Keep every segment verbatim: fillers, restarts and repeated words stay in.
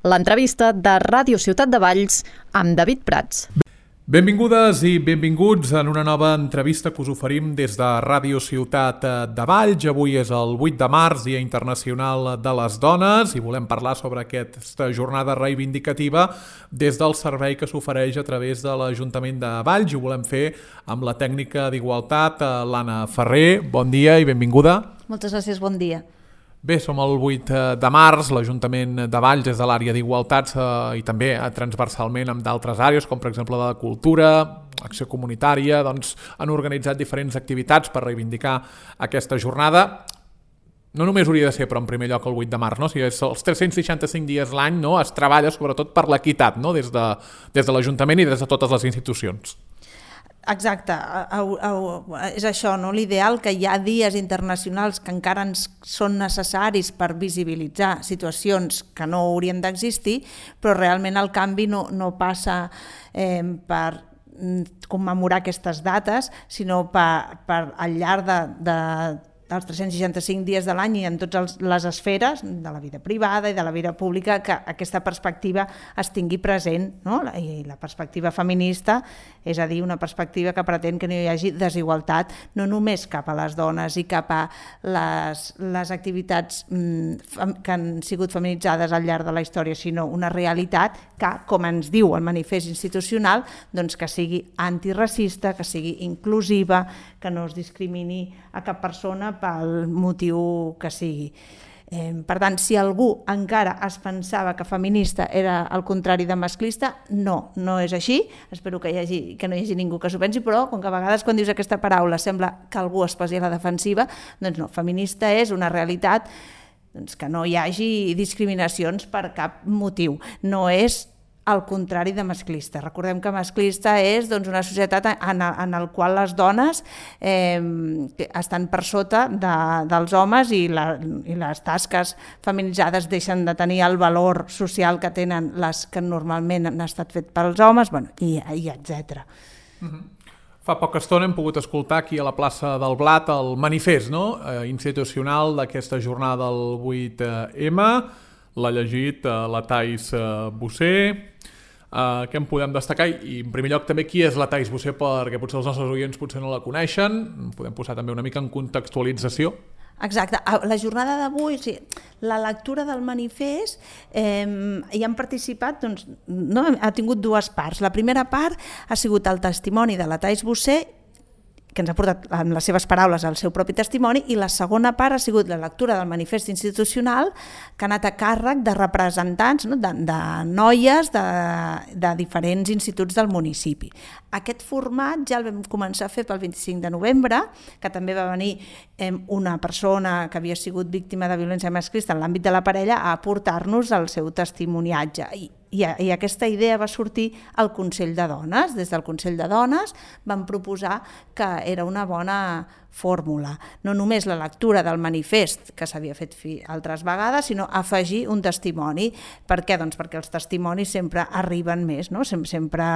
l'entrevista de Ràdio Ciutat de Valls amb David Prats. Benvingudes i benvinguts en una nova entrevista que us oferim des de Ràdio Ciutat de Valls. Avui és el vuit de març, Dia Internacional de les Dones, i volem parlar sobre aquesta jornada reivindicativa des del servei que s'ofereix a través de l'Ajuntament de Valls. I ho volem fer amb la tècnica d'Igualtat, l'Anna Ferrer. Bon dia i benvinguda. Moltes gràcies, bon dia. Bé, som el vuit de març, l'Ajuntament de Valls des de l'àrea d'Igualtats eh, i també eh, transversalment amb d'altres àrees, com per exemple la de Cultura, Acció Comunitària, doncs han organitzat diferents activitats per reivindicar aquesta jornada. No només hauria de ser, però en primer lloc el vuit de març, no? O sigui, els tres-cents seixanta-cinc dies l'any, no? Es treballa sobretot per l'equitat, no? Des de, des de l'Ajuntament i des de totes les institucions. Exacte, és això, no? L'ideal que hi ha dies internacionals que encara ens són necessaris per visibilitzar situacions que no haurien d'existir, però realment el canvi no, no passa eh, per commemorar aquestes dates, sinó per, per al llarg de, de dels tres-cents seixanta-cinc dies de l'any i en totes les esferes de la vida privada i de la vida pública, que aquesta perspectiva es tingui present, no? I la perspectiva feminista, és a dir, una perspectiva que pretén que no hi hagi desigualtat, no només cap a les dones i cap a les, les activitats que han sigut feminitzades al llarg de la història, sinó una realitat que, com ens diu el manifest institucional, doncs que sigui antiracista, que sigui inclusiva, que no es discrimini a cap persona pel motiu que sigui. Eh, per tant, si algú encara es pensava que feminista era el contrari de masclista, no, no és així. Espero que, hi hagi, que no hi hagi ningú que s'ho pensi, però com que a vegades quan dius aquesta paraula sembla que algú es posi a la defensiva, doncs no, feminista és una realitat doncs, que no hi hagi discriminacions per cap motiu. No és al contrari de masclista. Recordem que masclista és doncs, una societat en, en el qual les dones eh, estan per sota de, dels homes i, la, i les tasques feminitzades deixen de tenir el valor social que tenen les que normalment han estat fet pels homes, bueno, i, i etcètera. Uh-huh. Fa poca estona hem pogut escoltar aquí a la plaça del Blat el manifest, no? eh, institucional d'aquesta jornada del vuit ema. L'ha llegit uh, la Thais uh, Bossé. Uh, què en podem destacar? I en primer lloc també qui és la Thais Bossé, perquè potser els nostres oients potser no la coneixen. Podem posar també una mica en contextualització. Exacte. La jornada d'avui, o sigui, la lectura del manifest, eh, hi han participat, doncs, no, ha tingut dues parts. La primera part ha sigut el testimoni de la Thais Bossé, que ens ha portat amb les seves paraules el seu propi testimoni, i la segona part ha sigut la lectura del manifest institucional, que ha anat a càrrec de representants, no? de, de noies de, de diferents instituts del municipi. Aquest format ja el vam començar a fer pel vint-i-cinc de novembre, que també va venir eh, una persona que havia sigut víctima de violència masclista en l'àmbit de la parella a aportar-nos el seu testimoniatge. I I, i aquesta idea va sortir al Consell de Dones. Des del Consell de Dones van proposar que era una bona fórmula. No només la lectura del manifest, que s'havia fet altres vegades, sinó afegir un testimoni. Per què? Doncs perquè els testimonis sempre arriben més, no? Sem sempre,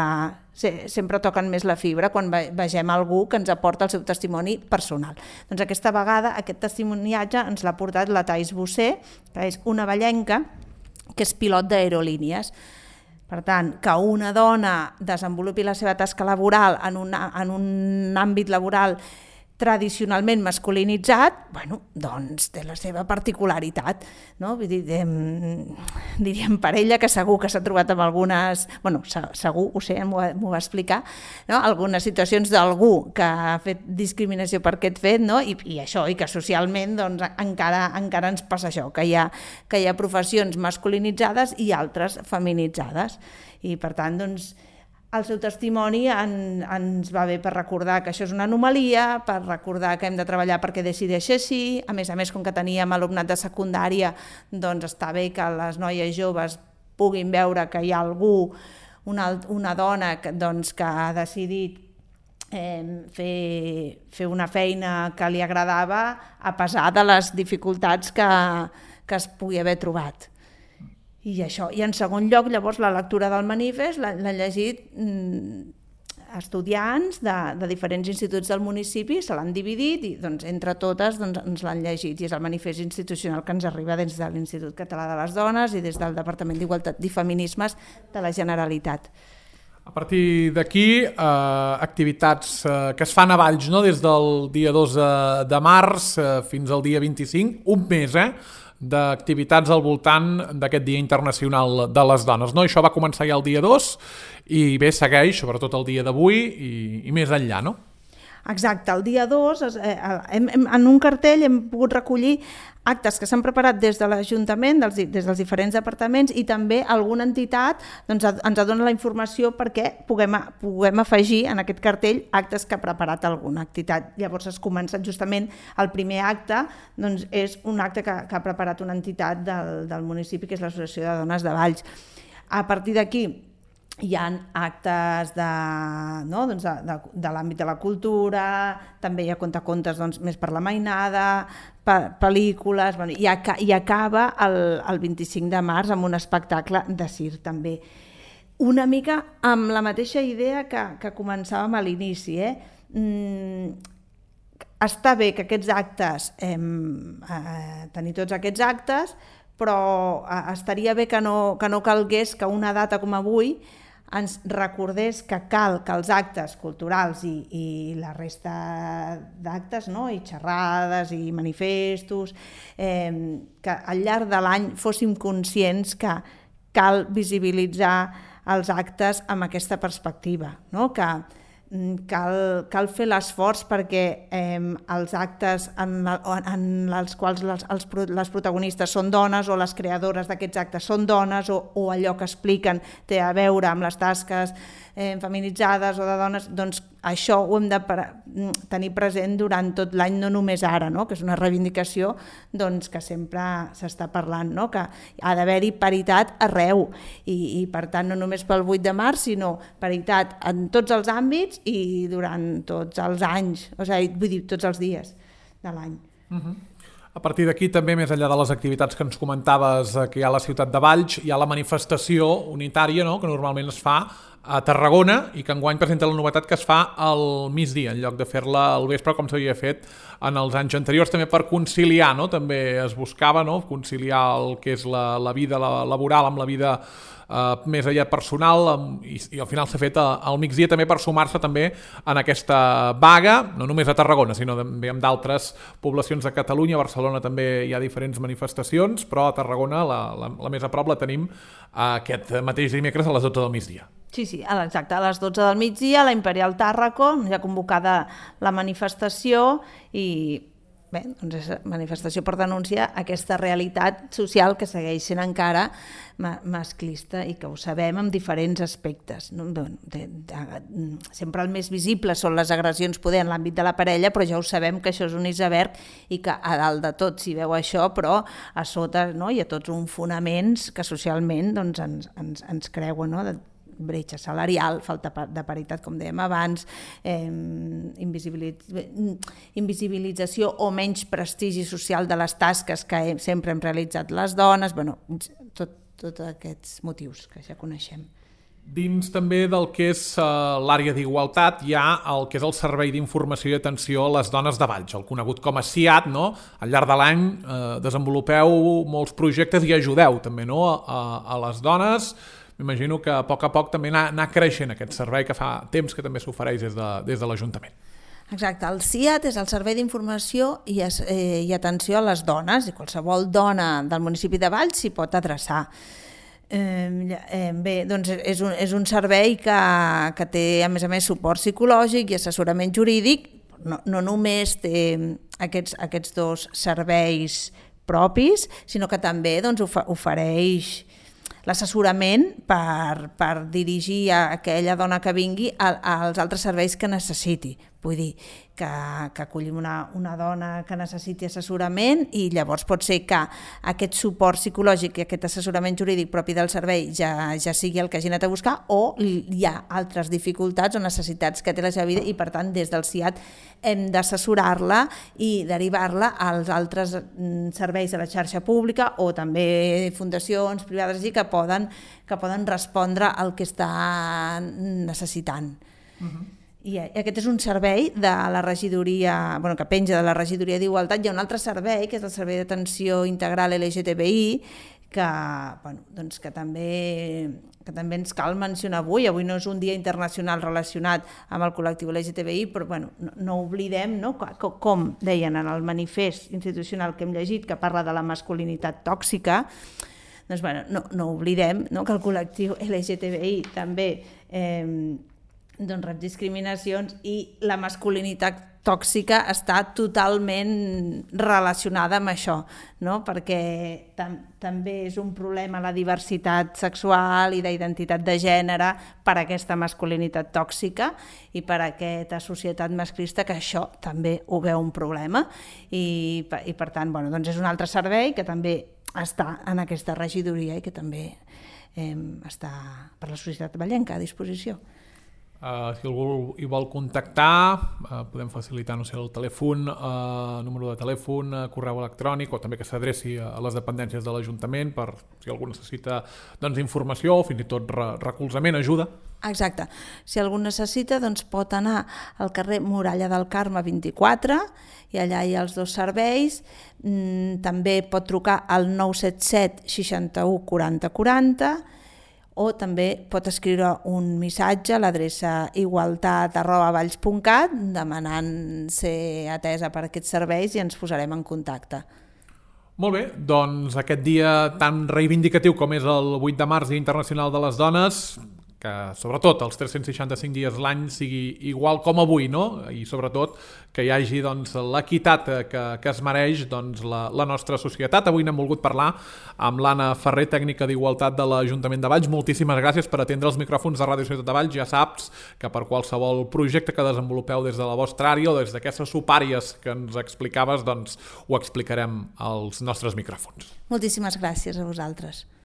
sempre toquen més la fibra quan vegem algú que ens aporta el seu testimoni personal. Doncs aquesta vegada aquest testimoniatge ens l'ha portat la Thais Bossé, que és una vallenca, que és pilot d'aerolínies. Per tant, que una dona desenvolupi la seva tasca laboral en un, en un àmbit laboral tradicionalment masculinitzat, bueno, doncs té la seva particularitat, no? Vull dir, eh, diríem per ella que segur que s'ha trobat amb algunes, bueno, segur, ho sé, m'ho va explicar, no? Algunes situacions d'algú que ha fet discriminació per aquest fet, no? I, i això, i que socialment doncs, encara, encara ens passa això, que hi ha, que hi ha professions masculinitzades i altres feminitzades. I per tant, doncs, el seu testimoni en, ens va bé per recordar que això és una anomalia, per recordar que hem de treballar perquè decideixi així. A més a més, com que teníem alumnat de secundària, doncs està bé que les noies joves puguin veure que hi ha algú, una, una dona que, doncs, que ha decidit eh, fer, fer una feina que li agradava a pesar de les dificultats que, que es pugui haver trobat. I això. I en segon lloc, llavors, la lectura del manifest l'ha llegit estudiants de, de diferents instituts del municipi, se l'han dividit i doncs, entre totes doncs, ens l'han llegit, i és el manifest institucional que ens arriba des de l'Institut Català de les Dones i des del Departament d'Igualtat i Feminismes de la Generalitat. A partir d'aquí, eh, activitats eh, que es fan a Valls, no? Des del dia dos de març eh, fins al dia vint-i-cinc, un mes, eh? d'activitats al voltant d'aquest Dia Internacional de les Dones. No? Això va començar ja el dia dos i bé, segueix, sobretot el dia d'avui i, i més enllà, no? Exacte, el dia dos, eh, hem, hem, en un cartell hem pogut recollir actes que s'han preparat des de l'Ajuntament, dels, des dels diferents departaments, i també alguna entitat doncs, ens dona la informació perquè puguem, puguem afegir en aquest cartell actes que ha preparat alguna entitat. Llavors has començat justament el primer acte, doncs és un acte que, que ha preparat una entitat del, del municipi, que és l'Associació de Dones de Valls. A partir d'aquí hi ha actes de, no? doncs de, de, de l'àmbit de la cultura, també hi ha contacontes doncs, més per la mainada, pel·lícules, bueno, i, aca i acaba el, el vint-i-cinc de març amb un espectacle de circ també. Una mica amb la mateixa idea que, que començàvem a l'inici. Eh? Mm, està bé que aquests actes, eh, eh, tenir tots aquests actes, però eh, estaria bé que no, que no calgués que una data com avui ens recordés que cal que els actes culturals i, i la resta d'actes, no? I xerrades i manifestos, eh, que al llarg de l'any fóssim conscients que cal visibilitzar els actes amb aquesta perspectiva, no? Que cal, cal fer l'esforç perquè eh, els actes en, en els quals les, els, les protagonistes són dones o les creadores d'aquests actes són dones o, o allò que expliquen té a veure amb les tasques eh, feminitzades o de dones, doncs això ho hem de tenir present durant tot l'any, no només ara, no? Que és una reivindicació doncs, que sempre s'està parlant, no? Que ha d'haver-hi paritat arreu i, i per tant no només pel vuit de març, sinó paritat en tots els àmbits i durant tots els anys, o sigui, vull dir, tots els dies de l'any. Uh-huh. A partir d'aquí també, més enllà de les activitats que ens comentaves que hi ha a la ciutat de Valls, hi ha la manifestació unitària, no? Que normalment es fa a Tarragona i que enguany presenta la novetat que es fa al migdia en lloc de fer-la al vespre com s'havia fet en els anys anteriors, també per conciliar, no? També es buscava, no? Conciliar el que és la, la vida laboral amb la vida Uh, més allà personal um, i, i al final s'ha fet uh, al migdia també per sumar-se també en aquesta vaga, no només a Tarragona sinó també en d'altres poblacions de Catalunya. A Barcelona també hi ha diferents manifestacions, però a Tarragona la, la, la més a prop la tenim uh, aquest mateix dimecres a les dotze del migdia. Sí, sí, exacte, a les dotze del migdia a la Imperial Tàrraco ja ha convocada la manifestació i bé, doncs és manifestació per denunciar aquesta realitat social que segueix sent encara masclista i que ho sabem en diferents aspectes. No? De, de, de, sempre el més visible són les agressions poder en l'àmbit de la parella, però ja ho sabem que això és un iceberg i que a dalt de tot s'hi veu això, però a sota, no? Hi ha tots uns fonaments que socialment doncs, ens, ens, ens creuen, no? De, bretxa salarial, falta de paritat, com dèiem abans, eh, invisibilitz... invisibilització o menys prestigi social de les tasques que hem, sempre hem realitzat les dones, bueno, tot, tots aquests motius que ja coneixem. Dins també del que és uh, l'àrea d'igualtat hi ha el que és el Servei d'Informació i Atenció a les Dones de Valls, el conegut com a S I A T, no? Al llarg de l'any eh, desenvolupeu molts projectes i ajudeu també, no? a, a les dones. M'imagino que a poc a poc també anar, anar creixent aquest servei que fa temps que també s'ofereix des de, des de l'Ajuntament. Exacte, el S I A T és el Servei d'Informació i, eh, i Atenció a les Dones i qualsevol dona del municipi de Valls s'hi pot adreçar. Eh, eh, bé, doncs és un, és un servei que, que té a més a més suport psicològic i assessorament jurídic, no, no només té aquests, aquests dos serveis propis, sinó que també doncs, ofereix l'assessorament per, per dirigir a aquella dona que vingui a, als altres serveis que necessiti. Vull dir, que, que acollim una, una dona que necessiti assessorament i llavors pot ser que aquest suport psicològic i aquest assessorament jurídic propi del servei ja, ja sigui el que hagi anat a buscar o hi ha altres dificultats o necessitats que té la seva vida i per tant des del S I A T hem d'assessorar-la i derivar-la als altres serveis de la xarxa pública o també fundacions privades que poden, que poden respondre al que està necessitant. Uh-huh. I aquest és un servei de la regidoria, bueno, que penja de la regidoria d'Igualtat. Hi ha un altre servei, que és el Servei d'Atenció Integral L G T B I, que, bueno, doncs que, també, que també ens cal mencionar avui. Avui no és un dia internacional relacionat amb el col·lectiu L G T B I, però bueno, no, no oblidem, no? Com deien en el manifest institucional que hem llegit, que parla de la masculinitat tòxica, doncs, bueno, no, no oblidem, no? Que el col·lectiu L G T B I també eh, doncs rep discriminacions i la masculinitat tòxica està totalment relacionada amb això, no? Perquè tam també és un problema la diversitat sexual i d'identitat de gènere per a aquesta masculinitat tòxica i per a aquesta societat masclista que això també ho veu un problema i, i per tant, bueno, doncs és un altre servei que també està en aquesta regidoria i que també eh, està per la societat vallenca a disposició. Uh, si algú hi vol contactar, uh, podem facilitar, no sé, el telèfon, uh, número de telèfon, uh, correu electrònic, o també que s'adreci a, a les dependències de l'Ajuntament per si algú necessita doncs, informació o fins i tot re recolzament, ajuda. Exacte. Si algú necessita, doncs pot anar al carrer Muralla del Carme vint-i-quatre i allà hi ha els dos serveis. Mm, també pot trucar al nou set set seixanta-u quaranta quaranta o també pot escriure un missatge a l'adreça igualtat arroba valls punt cat demanant ser atesa per aquests serveis i ens posarem en contacte. Molt bé, doncs aquest dia tan reivindicatiu com és el vuit de març, Dia Internacional de les Dones, que sobretot els tres-cents seixanta-cinc dies l'any sigui igual com avui, no? I sobretot que hi hagi doncs, l'equitat que, que es mereix doncs, la, la nostra societat. Avui n'hem volgut parlar amb l'Anna Ferrer, tècnica d'Igualtat de l'Ajuntament de Valls. Moltíssimes gràcies per atendre els micròfons de Ràdio Ciutat de Valls. Ja saps que per qualsevol projecte que desenvolupeu des de la vostra àrea o des d'aquestes supàries que ens explicaves, doncs ho explicarem als nostres micròfons. Moltíssimes gràcies a vosaltres.